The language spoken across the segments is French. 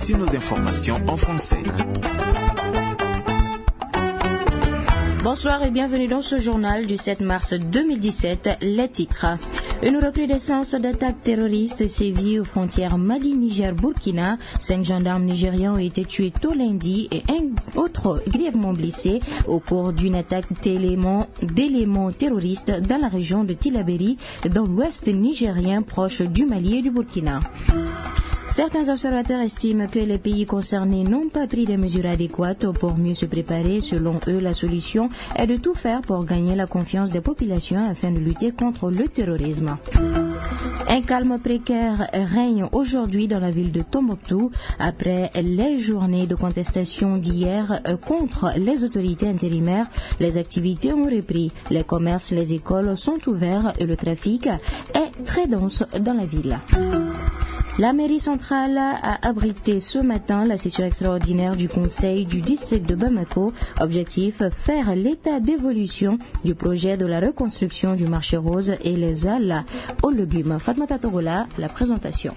Voici nos informations en français. Bonsoir et bienvenue dans ce journal du 7 mars 2017. Les titres. Une recrudescence d'attaques terroristes sévit aux frontières Mali-Niger-Burkina. 5 gendarmes nigérians ont été tués tôt lundi et un autre grièvement blessé au cours d'une attaque d'éléments terroristes dans la région de Tillabéri, dans l'ouest nigérien proche du Mali et du Burkina. Certains observateurs estiment que les pays concernés n'ont pas pris des mesures adéquates pour mieux se préparer. Selon eux, la solution est de tout faire pour gagner la confiance des populations afin de lutter contre le terrorisme. Un calme précaire règne aujourd'hui dans la ville de Tombouctou après les journées de contestation d'hier contre les autorités intérimaires. Les activités ont repris, les commerces, les écoles sont ouverts et le trafic est très dense dans la ville. La mairie centrale a abrité ce matin la session extraordinaire du conseil du district de Bamako. Objectif, faire l'état d'évolution du projet de la reconstruction du marché rose et les halles aux légumes. Fatmata Togola, la présentation.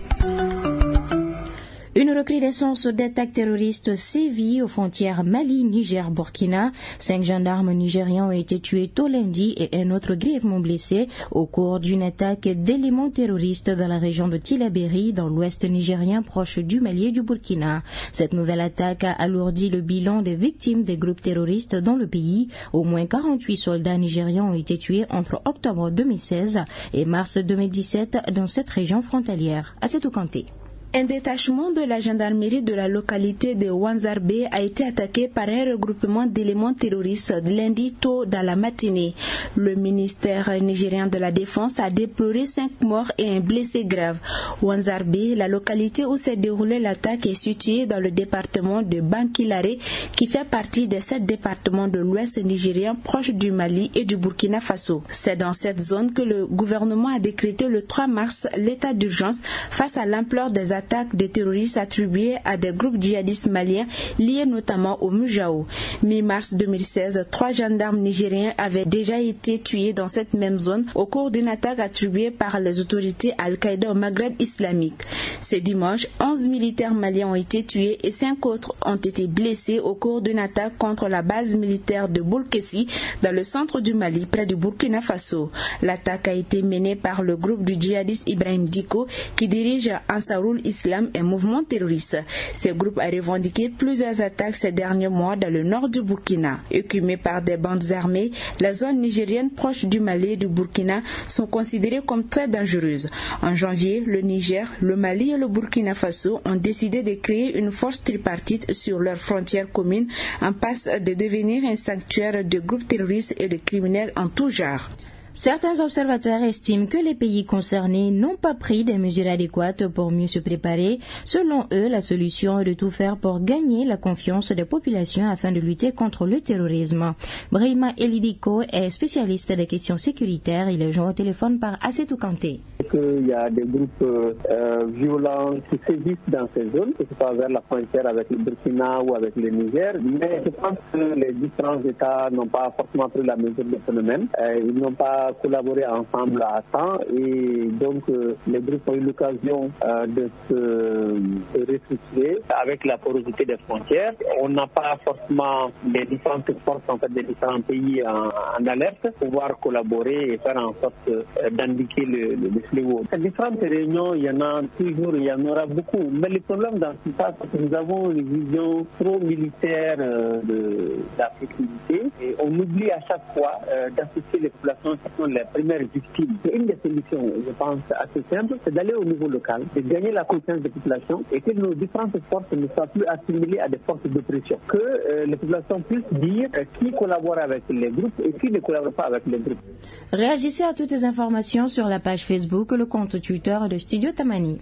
Une recrudescence d'attaques terroristes sévit aux frontières Mali-Niger-Burkina. 5 gendarmes nigérians ont été tués tôt lundi et un autre grièvement blessé au cours d'une attaque d'éléments terroristes dans la région de Tillabéri, dans l'ouest nigérien proche du Mali et du Burkina. Cette nouvelle attaque a alourdi le bilan des victimes des groupes terroristes dans le pays. Au moins 48 soldats nigérians ont été tués entre octobre 2016 et mars 2017 dans cette région frontalière. Assetou Kanté. Un détachement de la gendarmerie de la localité de Wanzarbe a été attaqué par un regroupement d'éléments terroristes lundi tôt dans la matinée. Le ministère nigérien de la Défense a déploré 5 morts et un blessé grave. Wanzarbe, la localité où s'est déroulée l'attaque, est située dans le département de Bankilare, qui fait partie des 7 départements de l'ouest nigérien proche du Mali et du Burkina Faso. C'est dans cette zone que le gouvernement a décrété le 3 mars l'état d'urgence face à l'ampleur des attaques des terroristes attribués à des groupes djihadistes maliens liés notamment au Mujao. Mi-mars 2016, 3 gendarmes nigériens avaient déjà été tués dans cette même zone au cours d'une attaque attribuée par les autorités Al-Qaïda au Maghreb islamique. Ce dimanche, 11 militaires maliens ont été tués et 5 autres ont été blessés au cours d'une attaque contre la base militaire de Boulkessi dans le centre du Mali près du Burkina Faso. L'attaque a été menée par le groupe du djihadiste Ibrahim Diko qui dirige Ansarul Islam, un mouvement terroriste. Ce groupe a revendiqué plusieurs attaques ces derniers mois dans le nord du Burkina. Écumées par des bandes armées, les zones nigériennes proches du Mali et du Burkina sont considérées comme très dangereuses. En janvier, le Niger, le Mali et le Burkina Faso ont décidé de créer une force tripartite sur leurs frontières communes en passe de devenir un sanctuaire de groupes terroristes et de criminels en tout genre. Certains observateurs estiment que les pays concernés n'ont pas pris des mesures adéquates pour mieux se préparer. Selon eux, la solution est de tout faire pour gagner la confiance des populations afin de lutter contre le terrorisme. Brahima Elidiko est spécialiste des questions sécuritaires. Il est joint au téléphone par Assetou Kanté. Il y a des groupes violents qui sévissent dans ces zones, que ce soit vers la frontière avec le Burkina ou avec le Niger, mais je pense que les différents États n'ont pas forcément pris la mesure du phénomène. Ils n'ont pas collaboré ensemble à temps et donc les groupes ont eu l'occasion de se restructurer avec la porosité des frontières. On n'a pas forcément les différentes forces des différents pays en alerte pour pouvoir collaborer et faire en sorte d'indiquer le fléau. Ces différentes réunions, il y en a toujours, il y en aura beaucoup. Mais le problème dans tout ça, c'est que nous avons une vision trop militaire de la sécurité et on oublie à chaque fois d'associer les populations qui sont les premières victimes. Et une des solutions, je pense, assez simple, c'est d'aller au niveau local, de gagner la confiance des populations et que nos différentes forces ne soient plus assimilées à des forces d'oppression. Que les populations puissent dire qui collabore avec les groupes et qui ne collabore pas avec les groupes. Réagissez à toutes ces informations sur la page Facebook, le compte Twitter de Studio Tamani.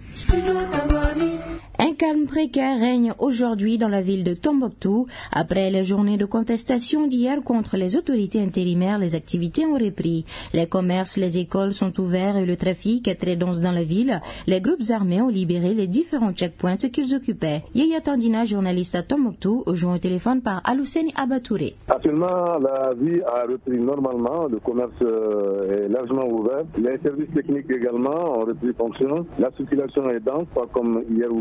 Un calme précaire règne aujourd'hui dans la ville de Tombouctou. Après les journées de contestation d'hier contre les autorités intérimaires, les activités ont repris. Les commerces, les écoles sont ouverts et le trafic est très dense dans la ville. Les groupes armés ont libéré les différents checkpoints qu'ils occupaient. Yaya Tandina, journaliste à Tombouctou, joint au téléphone par Alousseni Abatouré. Actuellement, la vie a repris normalement. Le commerce est largement ouvert. Les services techniques également ont repris fonction. La circulation est dense, pas comme hier où tout était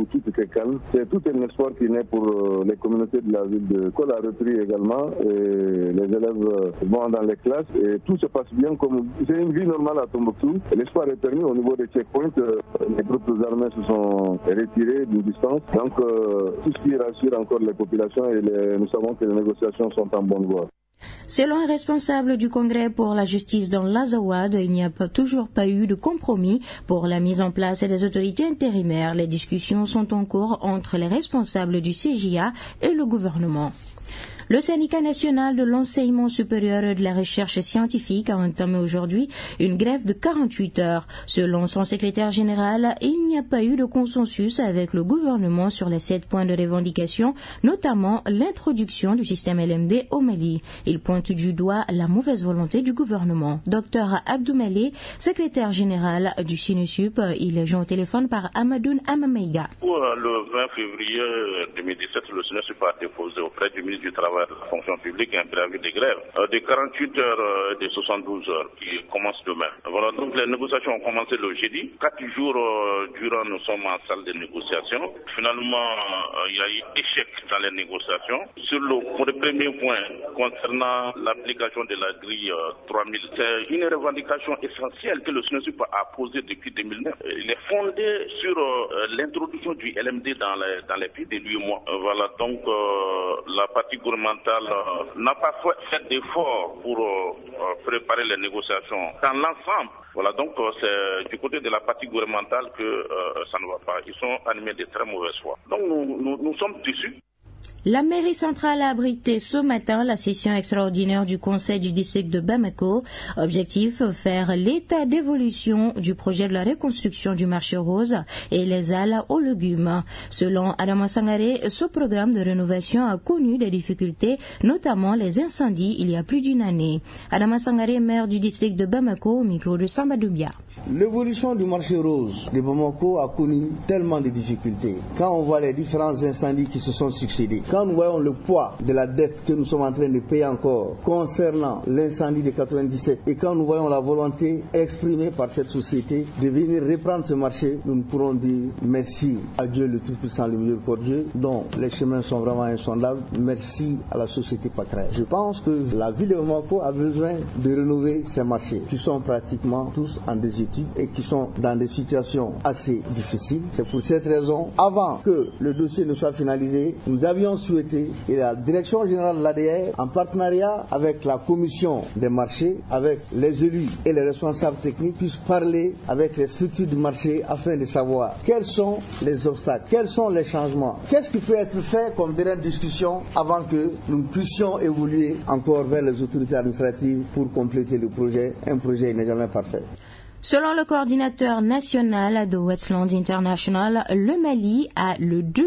calme. C'est tout un espoir qui naît pour les communautés de la ville de Kol a repris également. Et les élèves vont dans les classes et tout se passe bien comme c'est une vie normale à Tombouctou. L'espoir est permis au niveau des checkpoints. Les troupes armées se sont retirées d'une distance. Donc tout ce qui rassure encore les populations et nous savons que les négociations sont en bonne voie. Selon un responsable du Congrès pour la justice dans l'Azawad, il n'y a toujours pas eu de compromis pour la mise en place des autorités intérimaires. Les discussions sont en cours entre les responsables du CJA et le gouvernement. Le syndicat national de l'enseignement supérieur et de la recherche scientifique a entamé aujourd'hui une grève de 48 heures. Selon son secrétaire général, il n'y a pas eu de consensus avec le gouvernement sur les 7 points de revendication, notamment l'introduction du système LMD au Mali. Il pointe du doigt la mauvaise volonté du gouvernement. Dr Abdou Malé, secrétaire général du SINUSUP, il est joint au téléphone par Amadoun Amameiga. Pour le 20 février 2017, le SINUSUP a déposé auprès du ministre du Travail de la fonction publique un préavis de grève de 48 heures et de 72 heures qui commence demain. Voilà, donc les négociations ont commencé le jeudi. 4 jours durant, nous sommes en salle de négociation. Finalement, il y a eu échec dans les négociations. Pour le premier point, concernant l'application de la grille 3000, c'est une revendication essentielle que le SINUSUP a posée depuis 2009. Il est fondé sur l'introduction du LMD dans les pays de l'UEMOA. Voilà, donc la partie gouvernementale n'a pas fait d'efforts pour préparer les négociations dans l'ensemble. Voilà, donc c'est du côté de la partie gouvernementale que ça ne va pas. Ils sont animés de très mauvaise foi. Donc nous sommes déçus. La mairie centrale a abrité ce matin la session extraordinaire du conseil du district de Bamako. Objectif, faire l'état d'évolution du projet de la reconstruction du marché rose et les halles aux légumes. Selon Adama Sangaré, ce programme de rénovation a connu des difficultés, notamment les incendies il y a plus d'une année. Adama Sangaré, maire du district de Bamako, au micro de Samba Doumbia. L'évolution du marché rose de Bamako a connu tellement de difficultés. Quand on voit les différents incendies qui se sont succédés, quand nous voyons le poids de la dette que nous sommes en train de payer encore concernant l'incendie de 97 et quand nous voyons la volonté exprimée par cette société de venir reprendre ce marché, nous ne pourrons dire merci à Dieu le Tout-Puissant, le Miséricordieux, dont les chemins sont vraiment insondables. Merci à la société Pacraï. Je pense que la ville de Bamako a besoin de rénover ces marchés qui sont pratiquement tous en désuétude et qui sont dans des situations assez difficiles. C'est pour cette raison, avant que le dossier ne soit finalisé, nous avions souhaité que la direction générale de l'ADR, en partenariat avec la commission des marchés, avec les élus et les responsables techniques, puissent parler avec les structures du marché afin de savoir quels sont les obstacles, quels sont les changements, qu'est-ce qui peut être fait comme dernière discussion avant que nous puissions évoluer encore vers les autorités administratives pour compléter le projet. Un projet n'est jamais parfait. Selon le coordinateur national de Wetlands International, le Mali a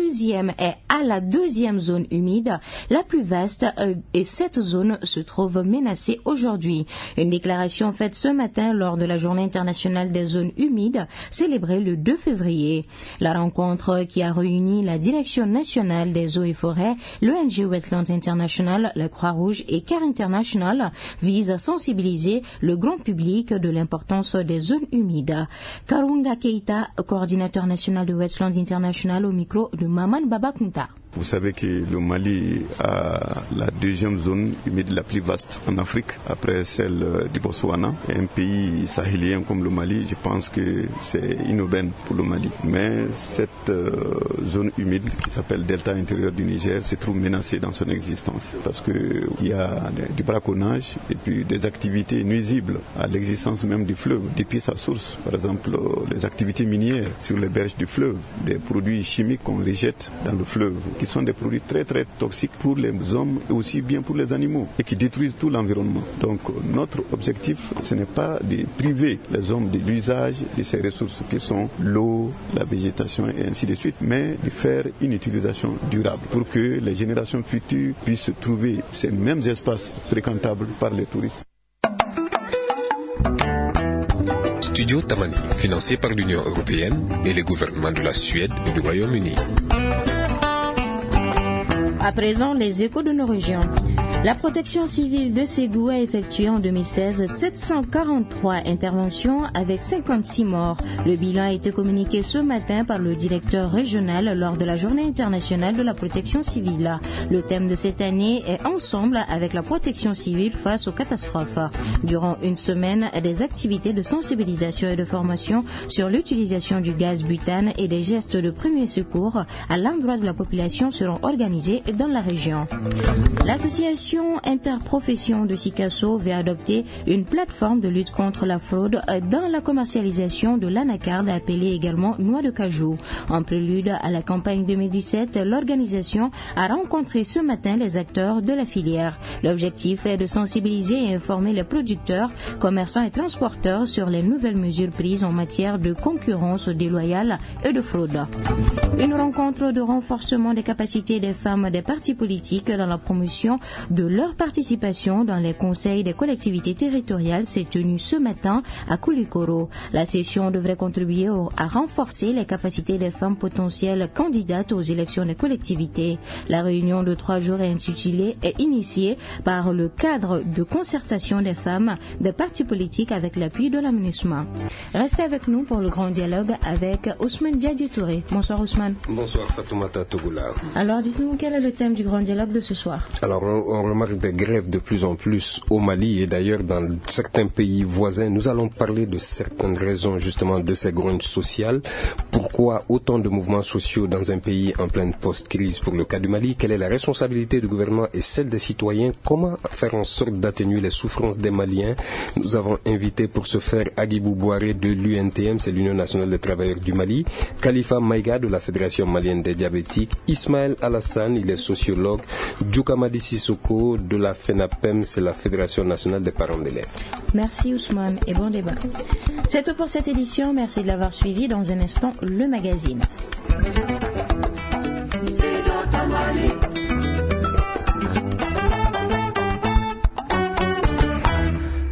la deuxième zone humide, la plus vaste, et cette zone se trouve menacée aujourd'hui. Une déclaration faite ce matin lors de la Journée internationale des zones humides, célébrée le 2 février. La rencontre qui a réuni la Direction nationale des eaux et forêts, l'ONG Wetlands International, la Croix-Rouge et CARE International vise à sensibiliser le grand public de l'importance des zones humides. Karunga Keita, coordinateur national de Wetlands International, au micro de Maman Babakunta. Vous savez que le Mali a la deuxième zone humide la plus vaste en Afrique, après celle du Botswana. Un pays sahélien comme le Mali, je pense que c'est une aubaine pour le Mali. Mais cette zone humide qui s'appelle Delta intérieur du Niger se trouve menacée dans son existence parce qu'il y a du braconnage et puis des activités nuisibles à l'existence même du fleuve depuis sa source. Par exemple, les activités minières sur les berges du fleuve, des produits chimiques qu'on rejette dans le fleuve, qui sont des produits très très toxiques pour les hommes et aussi bien pour les animaux et qui détruisent tout l'environnement. Donc notre objectif, ce n'est pas de priver les hommes de l'usage de ces ressources qui sont l'eau, la végétation et ainsi de suite, mais de faire une utilisation durable pour que les générations futures puissent trouver ces mêmes espaces fréquentables par les touristes. Studio Tamani, financé par l'Union européenne et les gouvernements de la Suède et du Royaume-Uni. À présent, les échos de nos régions. La protection civile de Ségou a effectué en 2016 743 interventions avec 56 morts. Le bilan a été communiqué ce matin par le directeur régional lors de la Journée internationale de la protection civile. Le thème de cette année est Ensemble avec la protection civile face aux catastrophes. Durant une semaine, des activités de sensibilisation et de formation sur l'utilisation du gaz butane et des gestes de premier secours à l'endroit de la population seront organisées dans la région. L'association Interprofession de Sikasso veut adopter une plateforme de lutte contre la fraude dans la commercialisation de l'anacarde appelée également noix de cajou. En prélude à la campagne 2017, l'organisation a rencontré ce matin les acteurs de la filière. L'objectif est de sensibiliser et informer les producteurs, commerçants et transporteurs sur les nouvelles mesures prises en matière de concurrence déloyale et de fraude. Une rencontre de renforcement des capacités des femmes des partis politiques dans la promotion de leur participation dans les conseils des collectivités territoriales s'est tenue ce matin à Koulikoro. La session devrait contribuer à renforcer les capacités des femmes potentielles candidates aux élections des collectivités. La réunion de 3 jours est intitulée et initiée par le cadre de concertation des femmes des partis politiques avec l'appui de la MINUSMA. Restez avec nous pour le grand dialogue avec Ousmane Diadji Touré. Bonsoir Ousmane. Bonsoir Fatoumata Togoula. Alors dites-nous quel est le thème du grand dialogue de ce soir? Alors on remarque des grèves de plus en plus au Mali et d'ailleurs dans certains pays voisins. Nous allons parler de certaines raisons justement de ces grogne sociales. Pourquoi autant de mouvements sociaux dans un pays en pleine post-crise pour le cas du Mali? Quelle est la responsabilité du gouvernement et celle des citoyens? Comment faire en sorte d'atténuer les souffrances des Maliens? Nous avons invité pour ce faire Agibou Bouaré de l'UNTM, c'est l'Union nationale des travailleurs du Mali, Khalifa Maïga de la Fédération malienne des diabétiques, Ismaël Alassane, il est sociologue, Djoukamadi Sissoko de la FENAPEM, c'est la Fédération nationale des parents d'élèves. Merci Ousmane et bon débat. C'est tout pour cette édition, merci de l'avoir suivi. Dans un instant, le magazine.